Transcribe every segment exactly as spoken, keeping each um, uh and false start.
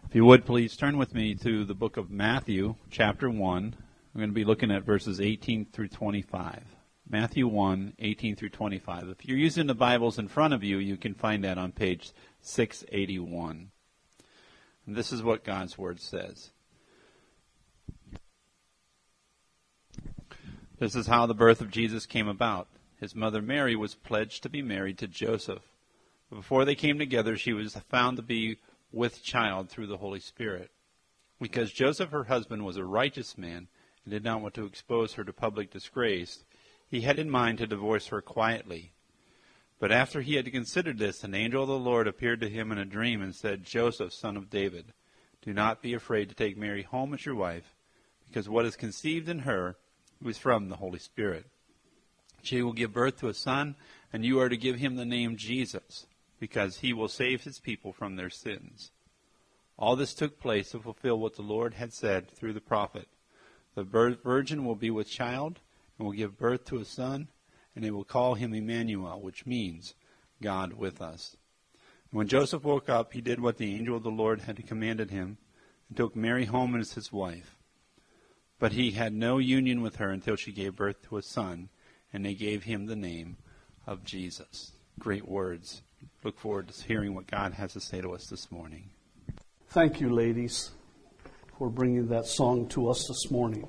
If you would, please turn with me to the book of Matthew, chapter one. I'm going to be looking at verses eighteen through twenty-five. Matthew one, eighteen through twenty-five. If you're using the Bibles in front of you, you can find that on page six eighty-one. And this is what God's Word says. This is how the birth of Jesus came about. His mother Mary was pledged to be married to Joseph. But before they came together, she was found to be with child through the Holy Spirit. Because Joseph, her husband, was a righteous man and did not want to expose her to public disgrace, he had in mind to divorce her quietly. But after he had considered this, an angel of the Lord appeared to him in a dream and said, Joseph, son of David, do not be afraid to take Mary home as your wife, because what is conceived in her is from the Holy Spirit. She will give birth to a son, and you are to give him the name Jesus, because he will save his people from their sins. All this took place to fulfill what the Lord had said through the prophet. The virgin will be with child and will give birth to a son, and they will call him Emmanuel, which means God with us. And when Joseph woke up, he did what the angel of the Lord had commanded him, and took Mary home as his wife. But he had no union with her until she gave birth to a son, and they gave him the name of Jesus. Great words. Look forward to hearing what God has to say to us this morning. Thank you, ladies, for bringing that song to us this morning.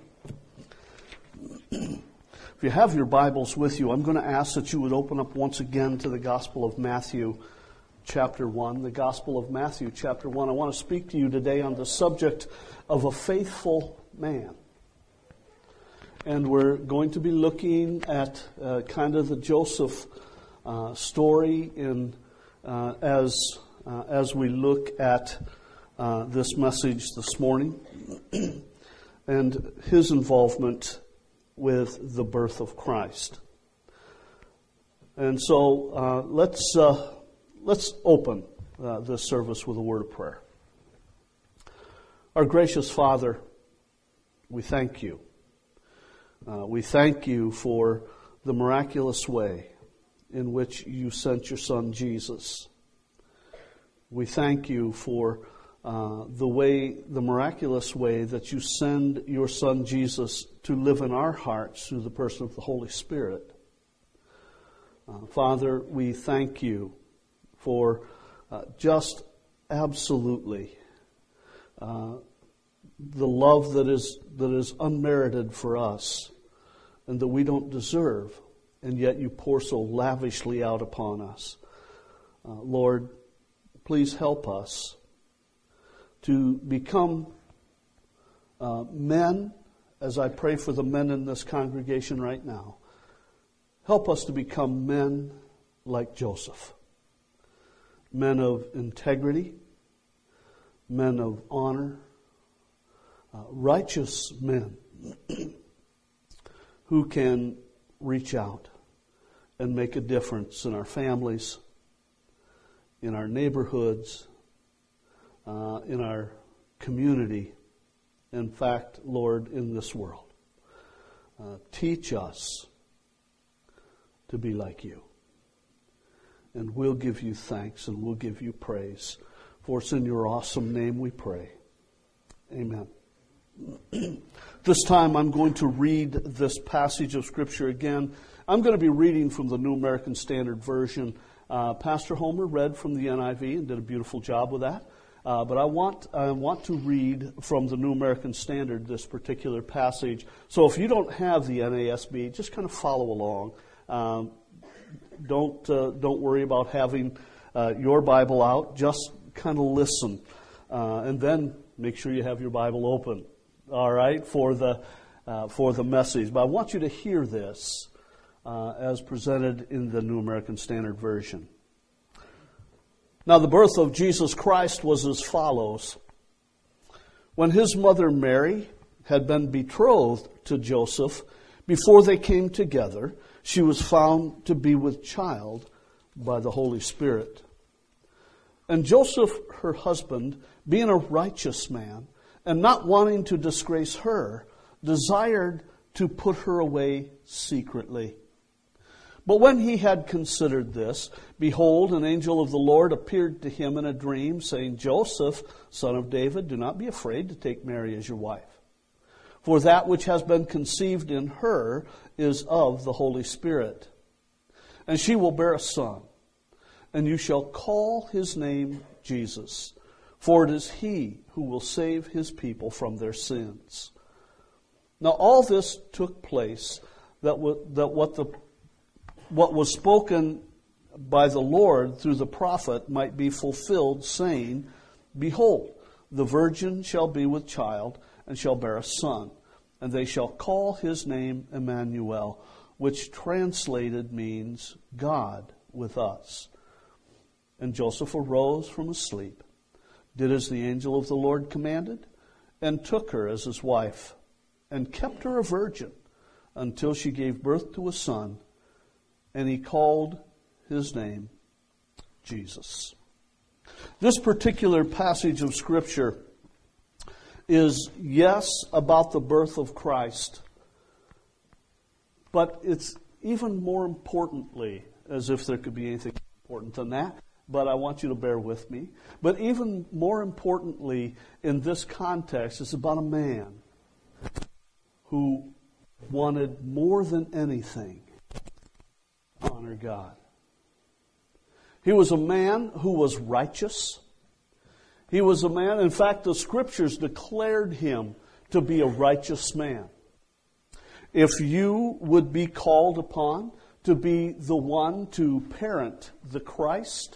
If you have your Bibles with you, I'm going to ask that you would open up once again to the Gospel of Matthew, chapter one. The Gospel of Matthew, chapter one. I want to speak to you today on the subject of a faithful man. And we're going to be looking at uh, kind of the Joseph uh, story in uh, as uh, as we look at uh, this message this morning and his involvement with the birth of Christ. And so uh, let's uh, let's open uh, this service with a word of prayer. Our gracious Father, we thank you. Uh, we thank you for the miraculous way in which you sent your Son Jesus. We thank you for uh, the way, the miraculous way that you send your Son Jesus to live in our hearts through the person of the Holy Spirit. Uh, Father, we thank you for uh, just absolutely uh, the love that is that is unmerited for us and that we don't deserve, and yet you pour so lavishly out upon us. Uh, Lord, please help us to become uh, men, as I pray for the men in this congregation right now. Help us to become men like Joseph. Men of integrity, men of honor, uh, righteous men who can reach out and make a difference in our families, in our neighborhoods, uh, in our community, in fact, Lord, in this world. Uh, teach us to be like you. And we'll give you thanks and we'll give you praise. For it's in your awesome name we pray. Amen. This time I'm going to read this passage of Scripture again. I'm going to be reading from the New American Standard Version. Uh, Pastor Homer read from the N I V and did a beautiful job with that. Uh, but I want I want to read from the New American Standard this particular passage. So if you don't have the N A S B, just kind of follow along. Um, don't uh, don't worry about having uh, your Bible out. Just kind of listen, uh, and then make sure you have your Bible open. All right, for the uh, for the message. But I want you to hear this uh, as presented in the New American Standard Version. Now, the birth of Jesus Christ was as follows. When his mother Mary had been betrothed to Joseph, before they came together, she was found to be with child by the Holy Spirit. And Joseph, her husband, being a righteous man, and not wanting to disgrace her, desired to put her away secretly. But when he had considered this, behold, an angel of the Lord appeared to him in a dream, saying, Joseph, son of David, do not be afraid to take Mary as your wife. For that which has been conceived in her is of the Holy Spirit. And she will bear a son, and you shall call his name Jesus, for it is he who will save his people from their sins. Now all this took place that, w- that what the what was spoken by the Lord through the prophet might be fulfilled, saying, Behold, the virgin shall be with child, and shall bear a son, and they shall call his name Emmanuel, which translated means God with us. And Joseph arose from his sleep, did as the angel of the Lord commanded, and took her as his wife, and kept her a virgin until she gave birth to a son, and he called his name Jesus. This particular passage of Scripture is, yes, about the birth of Christ, but it's even more importantly, as if there could be anything important than that, but I want you to bear with me. But even more importantly, in this context, it's about a man who wanted more than anything to honor God. He was a man who was righteous. He was a man, in fact, the Scriptures declared him to be a righteous man. If you would be called upon to be the one to parent the Christ,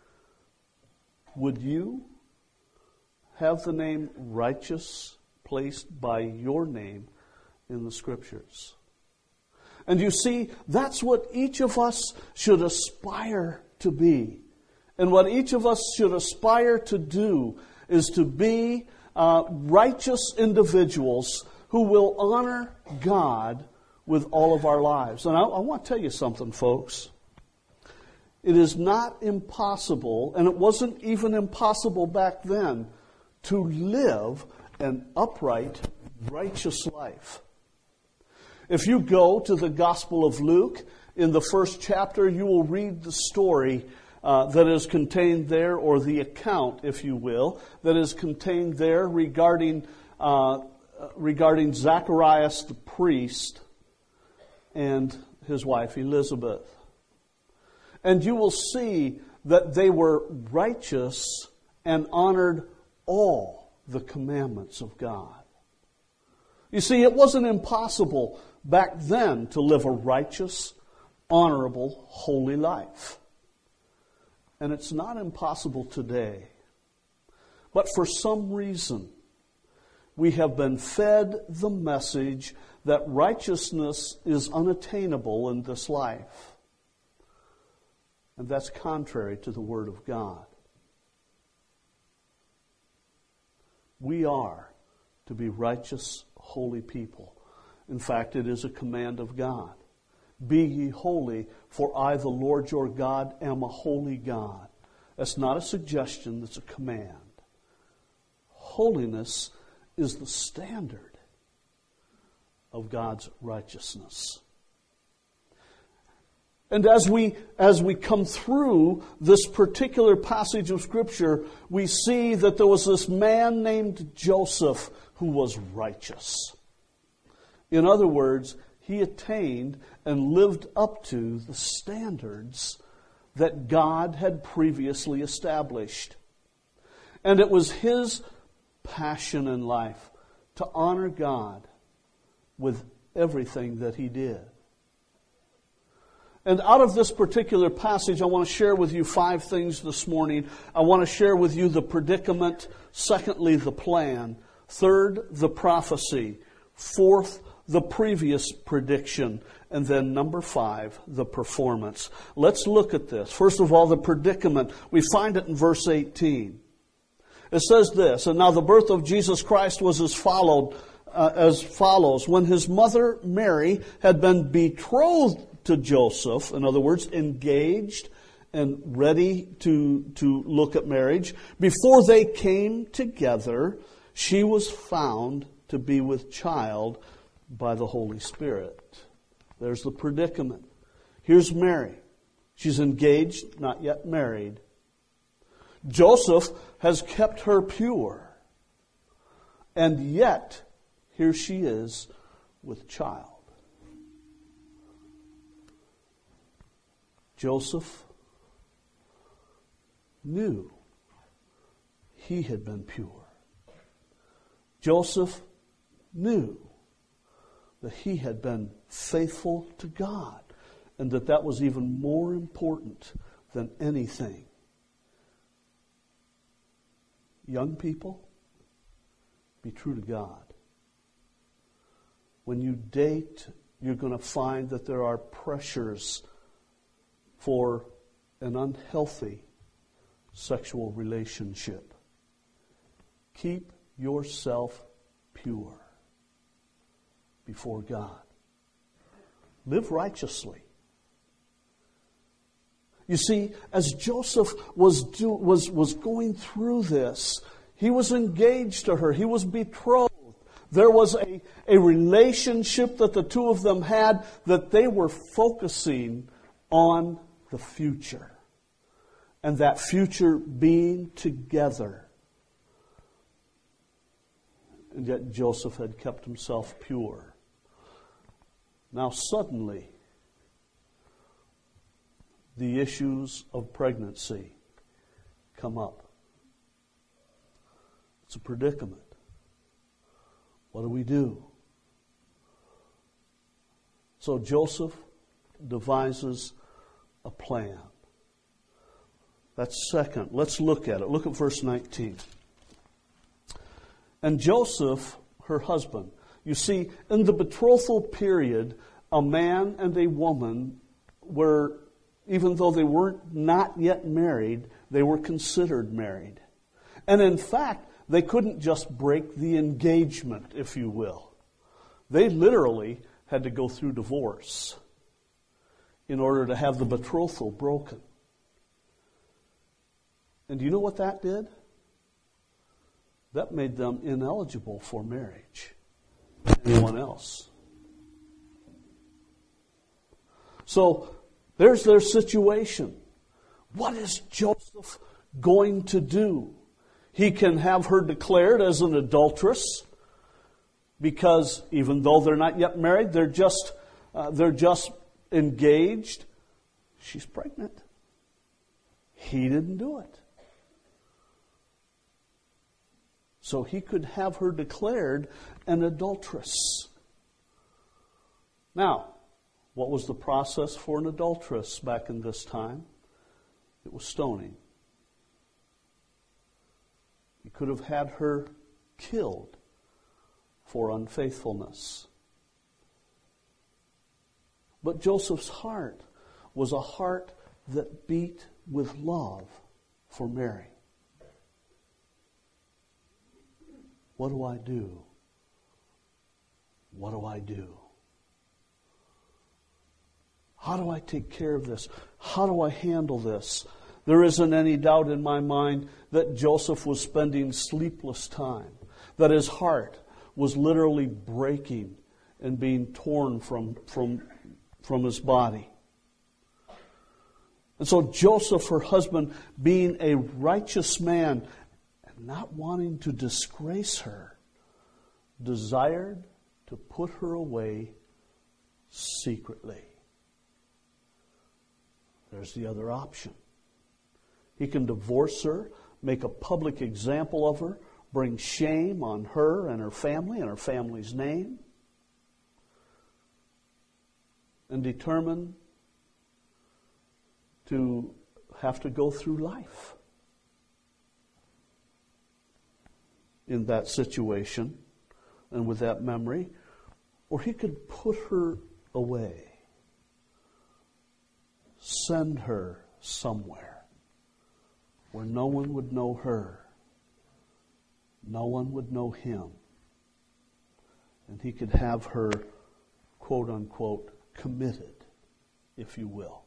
would you have the name righteous placed by your name in the Scriptures? And you see, that's what each of us should aspire to be. And what each of us should aspire to do is to be uh, righteous individuals who will honor God with all of our lives. And I, I want to tell you something, folks. It is not impossible, and it wasn't even impossible back then, to live an upright, righteous life. If you go to the Gospel of Luke, in the first chapter, you will read the story uh, that is contained there, or the account, if you will, that is contained there regarding uh, regarding Zacharias the priest and his wife Elizabeth. And you will see that they were righteous and honored all the commandments of God. You see, it wasn't impossible back then to live a righteous, honorable, holy life. And it's not impossible today. But for some reason, we have been fed the message that righteousness is unattainable in this life. And that's contrary to the Word of God. We are to be righteous, holy people. In fact, it is a command of God. Be ye holy, for I, the Lord your God, am a holy God. That's not a suggestion, that's a command. Holiness is the standard of God's righteousness. And as we as we come through this particular passage of Scripture, we see that there was this man named Joseph who was righteous. In other words, he attained and lived up to the standards that God had previously established. And it was his passion in life to honor God with everything that he did. And out of this particular passage, I want to share with you five things this morning. I want to share with you the predicament. Secondly, the plan. Third, the prophecy. Fourth, the previous prediction. And then number five, the performance. Let's look at this. First of all, the predicament. We find it in verse eighteen. It says this, and now the birth of Jesus Christ was as followed, uh, as follows. When his mother Mary had been betrothed to Joseph, in other words, engaged and ready to, to look at marriage, before they came together, she was found to be with child by the Holy Spirit. There's the predicament. Here's Mary. She's engaged, not yet married. Joseph has kept her pure. And yet, here she is with child. Joseph knew he had been pure. Joseph knew that he had been faithful to God, and that that was even more important than anything. Young people, be true to God. When you date, you're going to find that there are pressures for an unhealthy sexual relationship. Keep yourself pure before God. Live righteously. You see, as Joseph was do, was was going through this, he was engaged to her. He was betrothed. There was a, a relationship that the two of them had, that they were focusing on the future. And that future being together. And yet Joseph had kept himself pure. Now suddenly, the issues of pregnancy come up. It's a predicament. What do we do? So Joseph devises a plan. That's second. Let's look at it. Look at verse nineteen. And Joseph, her husband. You see, in the betrothal period, a man and a woman were, even though they weren't not yet married, they were considered married. And in fact, they couldn't just break the engagement, if you will. They literally had to go through divorce in order to have the betrothal broken. And do you know what that did? That made them ineligible for marriage. Anyone else. So, there's their situation. What is Joseph going to do? He can have her declared as an adulteress, because even though they're not yet married, they're just uh, they're just engaged. She's pregnant. He didn't do it. So he could have her declared an adulteress. Now, what was the process for an adulteress back in this time? It was stoning. He could have had her killed for unfaithfulness. But Joseph's heart was a heart that beat with love for Mary. What do I do? What do I do? How do I take care of this? How do I handle this? There isn't any doubt in my mind that Joseph was spending sleepless time, that his heart was literally breaking and being torn from, from, from his body. And so Joseph, her husband, being a righteous man and not wanting to disgrace her, desired to put her away secretly. There's the other option. He can divorce her, make a public example of her, bring shame on her and her family and her family's name, and determine to have to go through life in that situation and with that memory. Or he could put her away, send her somewhere where no one would know her, no one would know him, and he could have her, quote unquote, committed, if you will.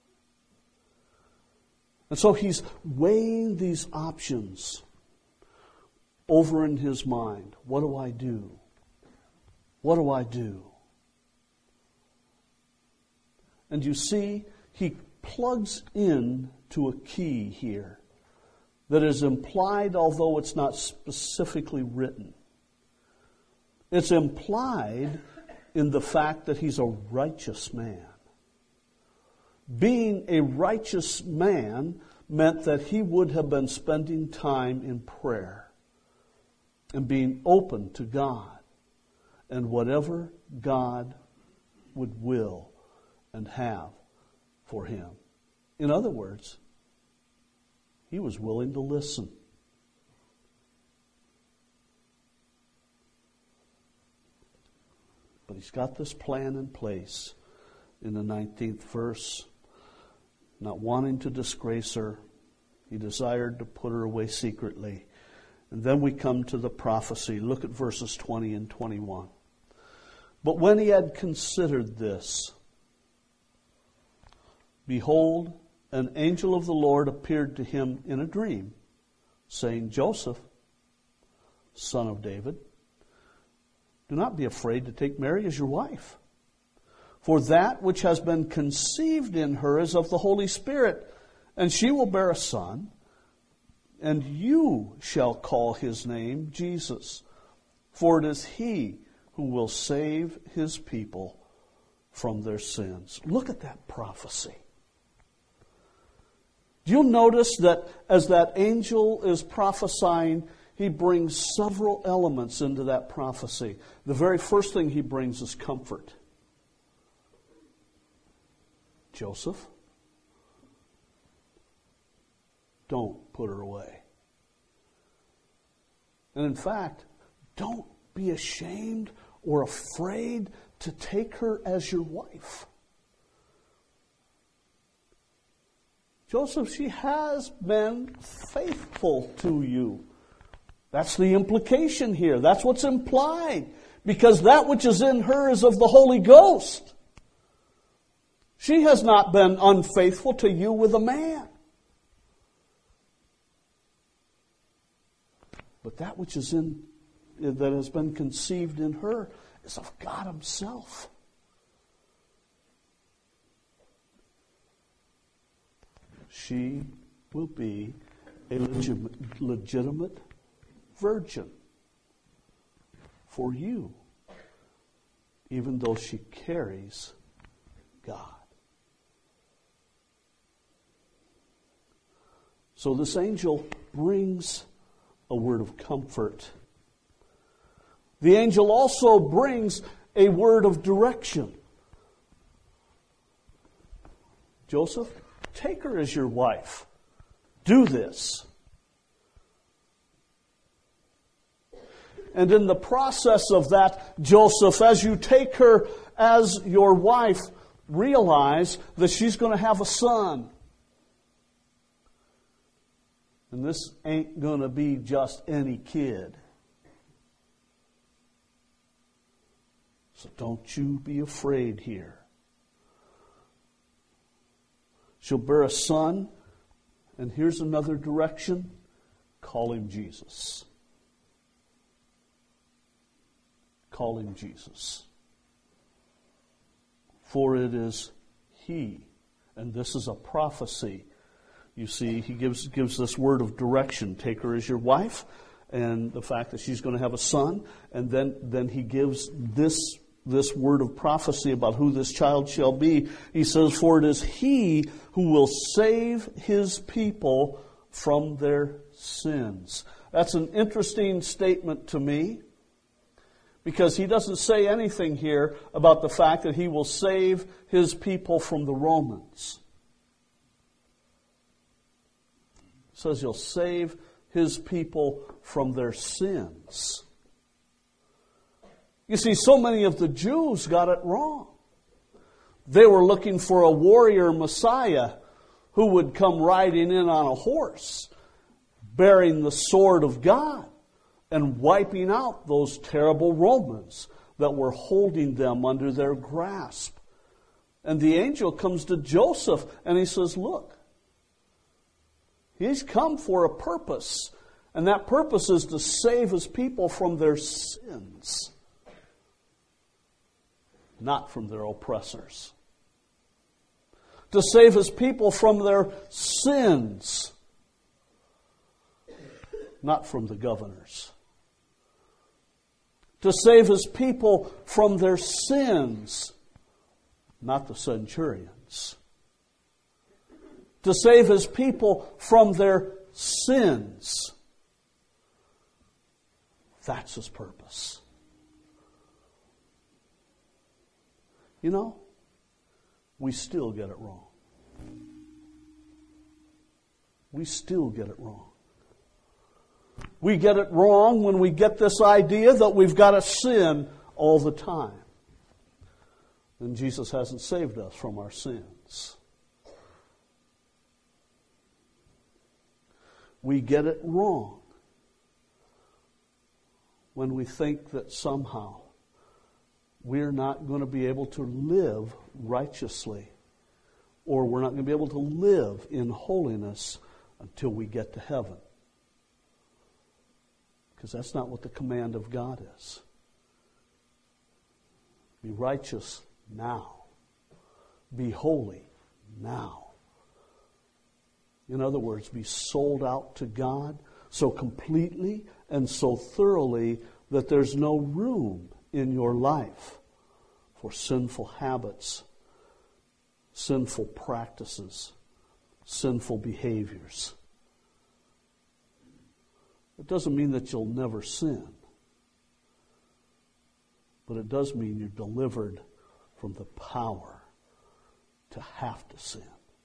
And so he's weighing these options over in his mind. What do I do? What do I do? And you see, he plugs in to a key here that is implied, although it's not specifically written. It's implied in the fact that he's a righteous man. Being a righteous man meant that he would have been spending time in prayer and being open to God and whatever God would will and have for him. In other words, he was willing to listen. But he's got this plan in place in the nineteenth verse. Not wanting to disgrace her, he desired to put her away secretly. And then we come to the prophecy. Look at verses twenty and twenty-one. But when he had considered this, behold, an angel of the Lord appeared to him in a dream, saying, Joseph, son of David, do not be afraid to take Mary as your wife. For that which has been conceived in her is of the Holy Spirit, and she will bear a son, and you shall call his name Jesus, for it is he who will save his people from their sins. Look at that prophecy. Do you notice that as that angel is prophesying, he brings several elements into that prophecy? The very first thing he brings is comfort. Joseph, don't put her away. And in fact, don't be ashamed or afraid to take her as your wife. Joseph, she has been faithful to you. That's the implication here. That's what's implied. Because that which is in her is of the Holy Ghost. She has not been unfaithful to you with a man. But that which is in, that has been conceived in her is of God Himself. She will be a legitimate, legitimate virgin for you, even though she carries God. So this angel brings a word of comfort. The angel also brings a word of direction. Joseph, take her as your wife. Do this. And in the process of that, Joseph, as you take her as your wife, realize that she's going to have a son. And this ain't going to be just any kid. So don't you be afraid here. She'll bear a son, and here's another direction. Call him Jesus. Call him Jesus. For it is he, and this is a prophecy. You see, he gives gives this word of direction. Take her as your wife, and the fact that she's going to have a son, and then, then he gives this this word of prophecy about who this child shall be. He says, for it is he who will save his people from their sins. That's an interesting statement to me, because he doesn't say anything here about the fact that he will save his people from the Romans. He says he'll save his people from their sins. You see, so many of the Jews got it wrong. They were looking for a warrior Messiah who would come riding in on a horse, bearing the sword of God, and wiping out those terrible Romans that were holding them under their grasp. And the angel comes to Joseph and he says, look, he's come for a purpose, and that purpose is to save his people from their sins, not from their oppressors. to save His people from their sins, not from the governors. To save His people from their sins, not the centurions. To save His people from their sins. That's His purpose. You know, we still get it wrong. We still get it wrong. We get it wrong when we get this idea that we've got to sin all the time. And Jesus hasn't saved us from our sins. We get it wrong when we think that somehow we're not going to be able to live righteously, or we're not going to be able to live in holiness until we get to heaven. Because that's not what the command of God is. Be righteous now. Be holy now. In other words, be sold out to God so completely and so thoroughly that there's no room in your life for sinful habits, sinful practices, sinful behaviors. It doesn't mean that you'll never sin, but it does mean you're delivered from the power to have to sin.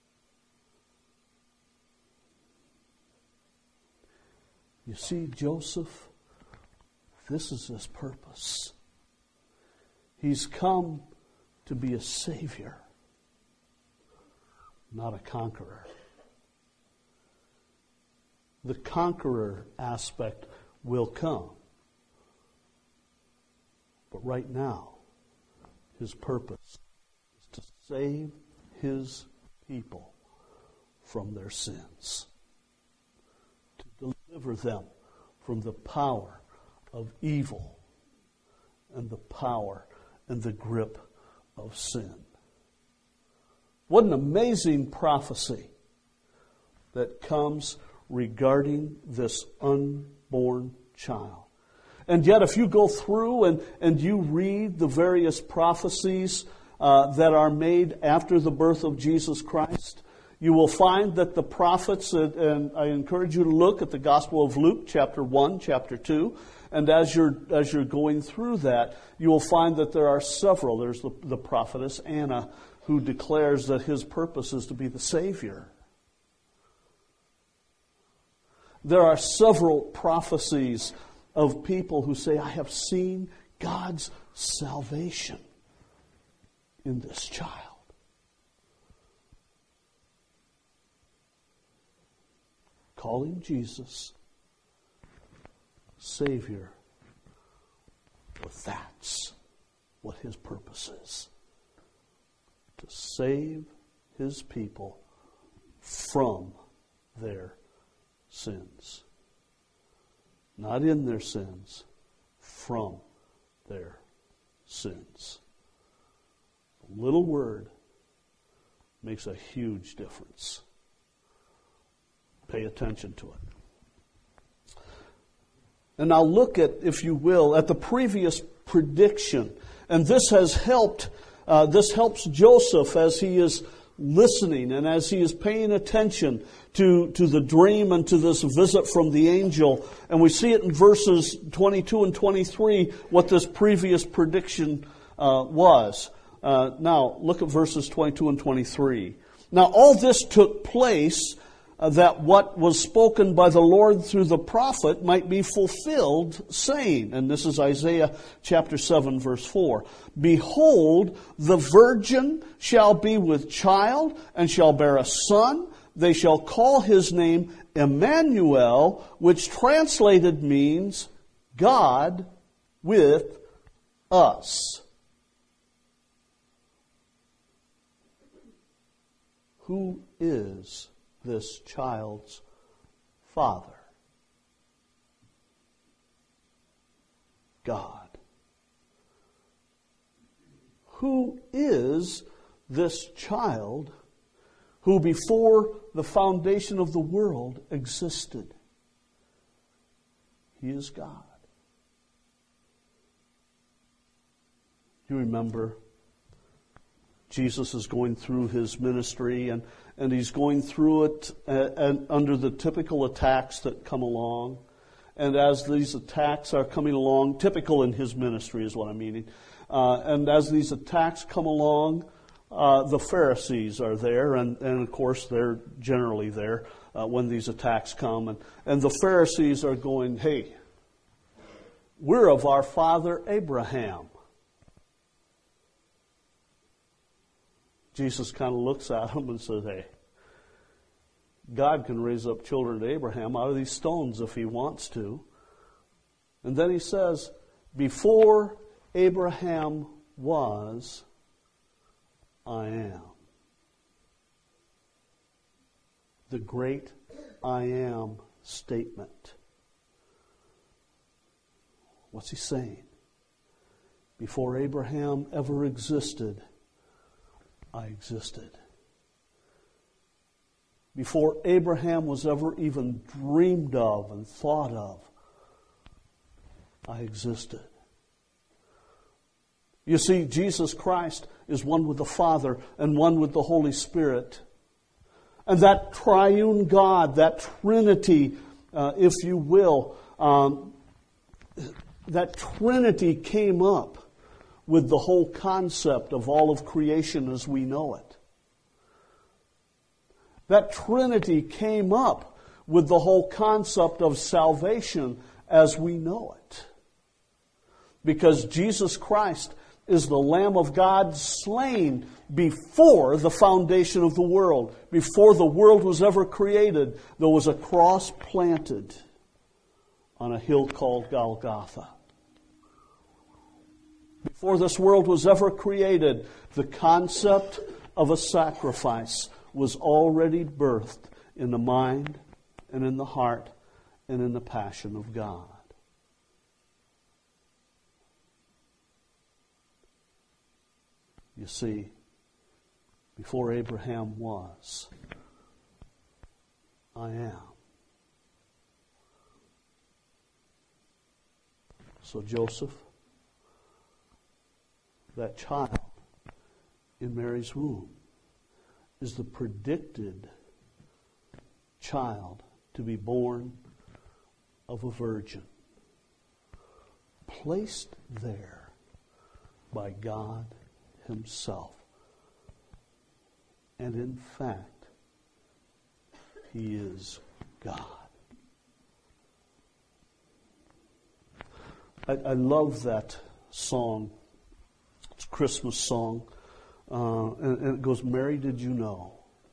You see, Joseph, this is his purpose. He's come to be a savior, not a conqueror. The conqueror aspect will come. But right now, his purpose is to save his people from their sins, to deliver them from the power of evil and the power and the grip of sin. What an amazing prophecy that comes regarding this unborn child. And yet if you go through and, and you read the various prophecies uh, that are made after the birth of Jesus Christ, you will find that the prophets, and I encourage you to look at the Gospel of Luke, chapter one, chapter two, and as you're as you're going through that, you will find that there are several. There's the, the prophetess Anna, who declares that his purpose is to be the Savior. There are several prophecies of people who say, I have seen God's salvation in this child. Calling Jesus Savior, but that's what his purpose is. To save his people from their sins. Not in their sins, from their sins. A little word makes a huge difference. Pay attention to it. And now look at, if you will, at the previous prediction. And this has helped, uh, this helps Joseph as he is listening and as he is paying attention to, to the dream and to this visit from the angel. And we see it in verses twenty-two and twenty-three, what this previous prediction uh, was. Uh, now, look at verses twenty-two and twenty-three. Now, all this took place uh, that what was spoken by the Lord through the prophet might be fulfilled, saying, and this is Isaiah chapter seven, verse four, Behold, the virgin shall be with child, and shall bear a son. They shall call his name Emmanuel, which translated means God with us. Who is this child's father? God. Who is this child who before the foundation of the world existed. He is God. You remember Jesus is going through his ministry, and, and he's going through it uh, and under the typical attacks that come along. And as these attacks are coming along, typical in his ministry is what I'm meaning, uh, and as these attacks come along, uh, the Pharisees are there, and, and of course they're generally there uh, when these attacks come. And, and the Pharisees are going, hey, we're of our father Abraham. Jesus kind of looks at them and says, hey, God can raise up children to Abraham out of these stones if he wants to. And then he says, before Abraham was, I am. The great I am statement. What's he saying? Before Abraham ever existed, I existed. Before Abraham was ever even dreamed of and thought of, I existed. You see, Jesus Christ is one with the Father and one with the Holy Spirit. And that triune God, that Trinity, uh, if you will, um, that Trinity came up with the whole concept of all of creation as we know it. That Trinity came up with the whole concept of salvation as we know it. Because Jesus Christ is the Lamb of God slain before the foundation of the world. Before the world was ever created, there was a cross planted on a hill called Golgotha. Before this world was ever created, the concept of a sacrifice was already birthed in the mind and in the heart and in the passion of God. You see, before Abraham was, I am. So Joseph, that child in Mary's womb, is the predicted child to be born of a virgin, placed there by God Himself. And in fact, He is God. I, I love that song. It's a Christmas song. Uh, and, and it goes, Mary, did you know?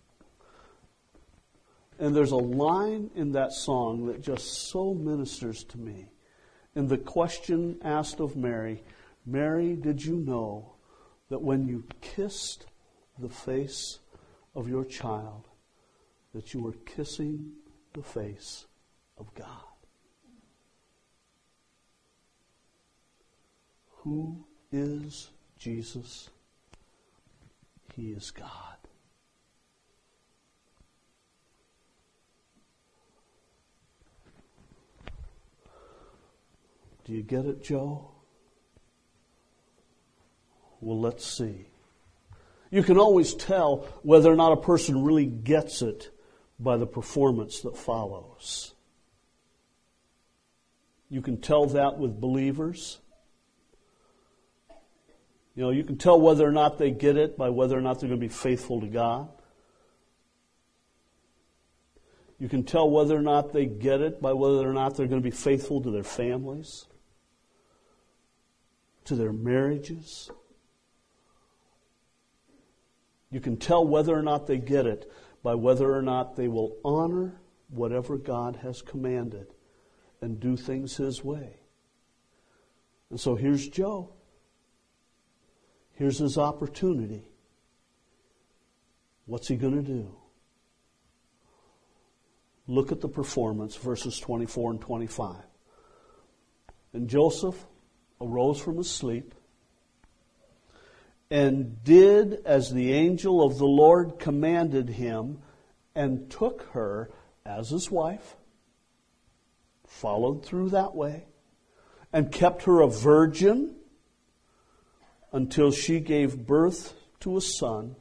And there's a line in that song that just so ministers to me. And the question asked of Mary, Mary, did you know that when you kissed the face of your child, that you were kissing the face of God? Who is Jesus? He is God. Do you get it, Joe? Well, let's see. You can always tell whether or not a person really gets it by the performance that follows. You can tell that with believers. You know, you can tell whether or not they get it by whether or not they're going to be faithful to God. You can tell whether or not they get it by whether or not they're going to be faithful to their families, to their marriages. You can tell whether or not they get it by whether or not they will honor whatever God has commanded and do things His way. And so here's Joe. Here's his opportunity. What's he going to do? Look at the performance, verses twenty-four and twenty-five. And Joseph arose from his sleep and did as the angel of the Lord commanded him, and took her as his wife, followed through that way, and kept her a virgin until she gave birth to a son.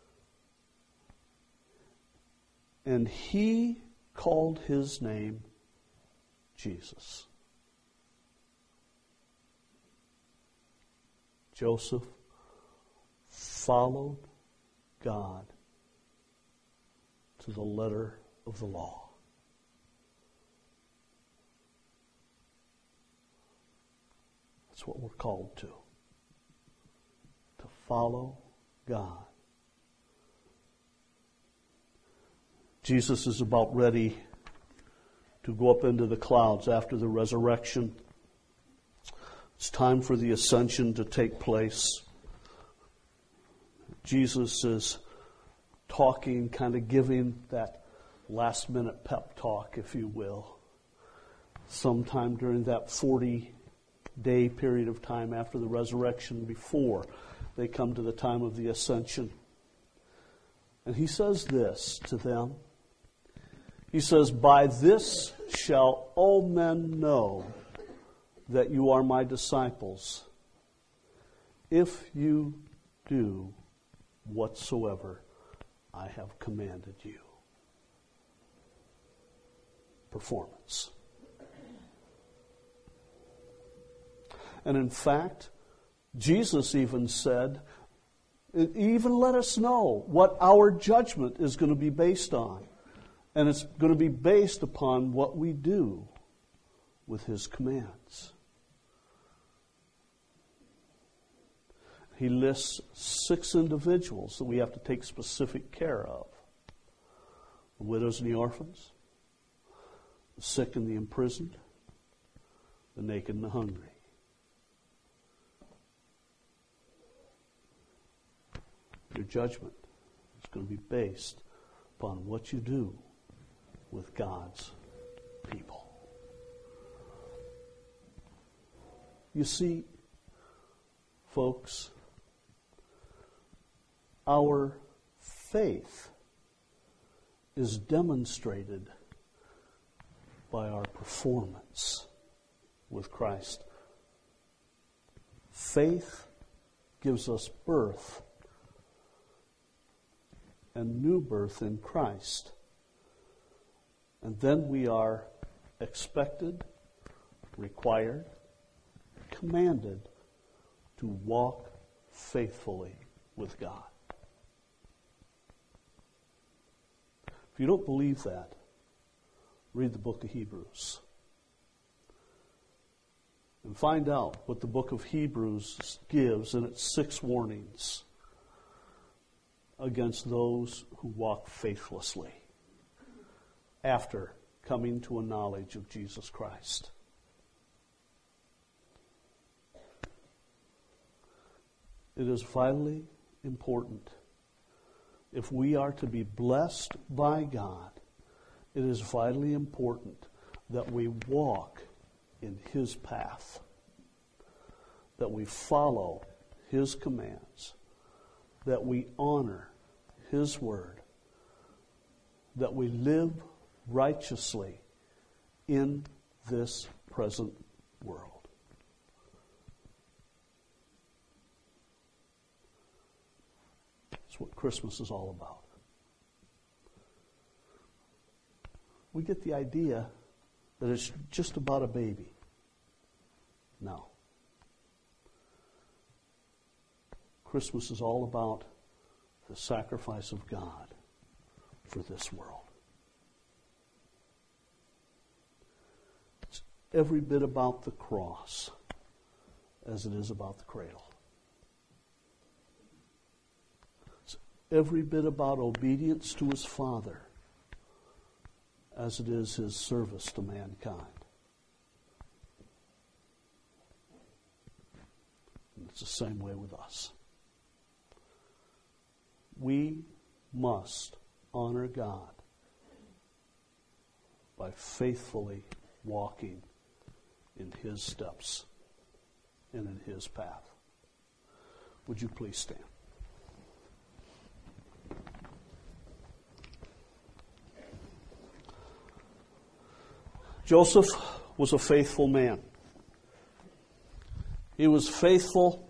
And he called his name Jesus. Joseph followed God to the letter of the law. That's what we're called to. To follow God. Jesus is about ready to go up into the clouds after the resurrection. It's time for the ascension to take place. Jesus is talking, kind of giving that last minute pep talk, if you will. Sometime during that forty-day period of time after the resurrection, before they come to the time of the ascension. And he says this to them. He says, "By this shall all men know that you are my disciples, if you do whatsoever I have commanded you." Performance. And in fact, Jesus even said, even let us know what our judgment is going to be based on. And it's going to be based upon what we do with his commands. He lists six individuals that we have to take specific care of. The widows and the orphans, the sick and the imprisoned, the naked and the hungry. Your judgment is going to be based upon what you do with God's people. You see, folks, our faith is demonstrated by our performance with Christ. Faith gives us birth and new birth in Christ. And then we are expected, required, commanded to walk faithfully with God. If you don't believe that, read the book of Hebrews. And find out what the book of Hebrews gives in its six warnings against those who walk faithlessly after coming to a knowledge of Jesus Christ. It is vitally important, if we are to be blessed by God, it is vitally important that we walk in his path, that we follow his commands, that we honor his word, that we live righteously in this present world. That's what Christmas is all about. We get the idea that it's just about a baby. No. Christmas is all about the sacrifice of God for this world. It's every bit about the cross as it is about the cradle. It's every bit about obedience to his Father as it is his service to mankind. And it's the same way with us. We must honor God by faithfully walking in his steps and in his path. Would you please stand? Joseph was a faithful man. He was faithful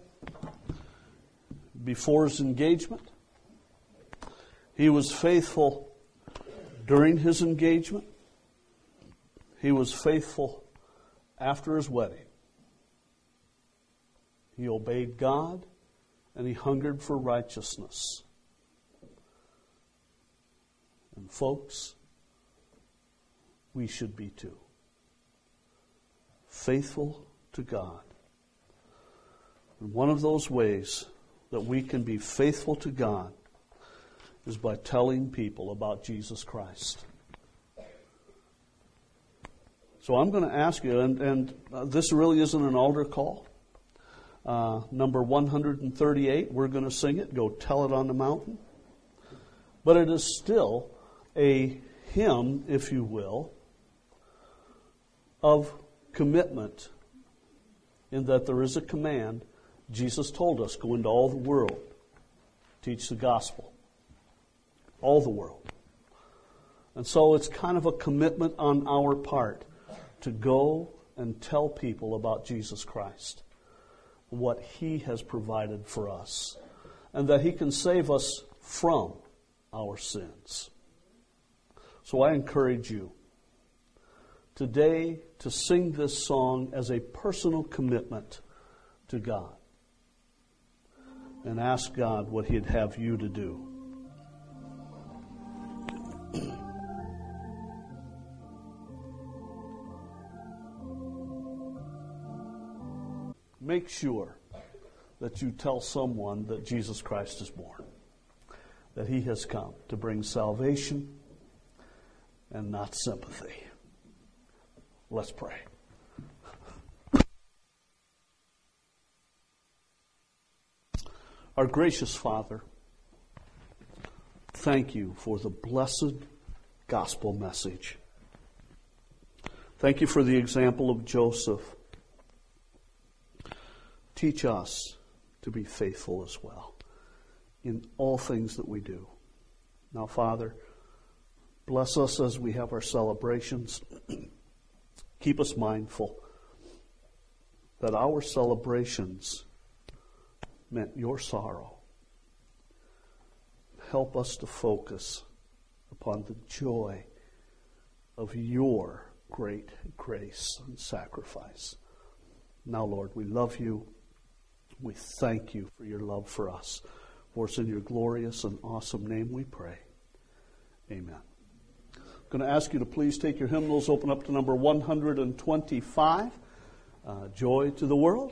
before his engagement. He was faithful during his engagement. He was faithful after his wedding. He obeyed God and he hungered for righteousness. And folks, we should be too. Faithful to God. And one of those ways that we can be faithful to God is by telling people about Jesus Christ. So I'm going to ask you, and, and uh, this really isn't an altar call. Uh, number one hundred thirty-eight, we're going to sing it, Go Tell It on the Mountain. But it is still a hymn, if you will, of commitment, in that there is a command. Jesus told us, go into all the world, teach the gospel. All the world. And so it's kind of a commitment on our part to go and tell people about Jesus Christ, what He has provided for us, and that He can save us from our sins. So I encourage you today to sing this song as a personal commitment to God and ask God what He'd have you to do. Make sure that you tell someone that Jesus Christ is born, that He has come to bring salvation and not sympathy. Let's pray. Our gracious Father, thank you for the blessed gospel message. Thank you for the example of Joseph. Teach us to be faithful as well in all things that we do. Now, Father, bless us as we have our celebrations. Keep us mindful that our celebrations meant your sorrow. Help us to focus upon the joy of your great grace and sacrifice. Now, Lord, we love you. We thank you for your love for us. For it's in your glorious and awesome name we pray. Amen. I'm going to ask you to please take your hymnals, open up to number one hundred twenty-five, uh, Joy to the World.